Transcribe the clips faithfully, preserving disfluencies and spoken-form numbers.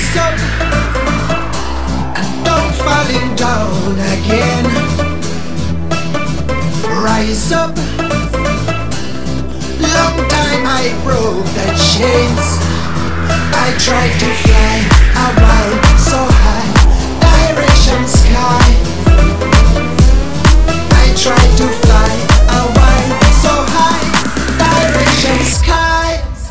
Rise up and don't falling down again. Rise up. Long time I broke the chains. I tried to fly a while so high, direction sky. I tried to fly a while so high, direction sky.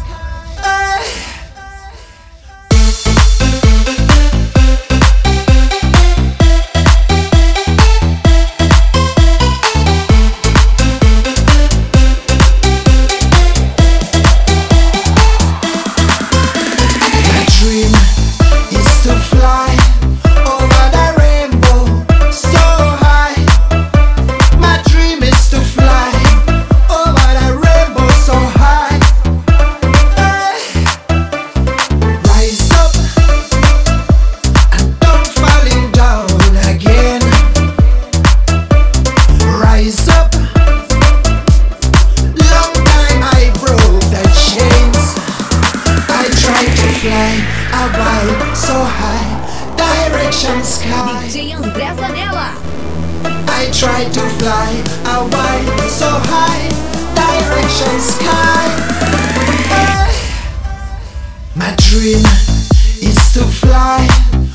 A while so high, direction sky. D J André Zanella. I tried to fly a while so high, direction sky. My dream is to fly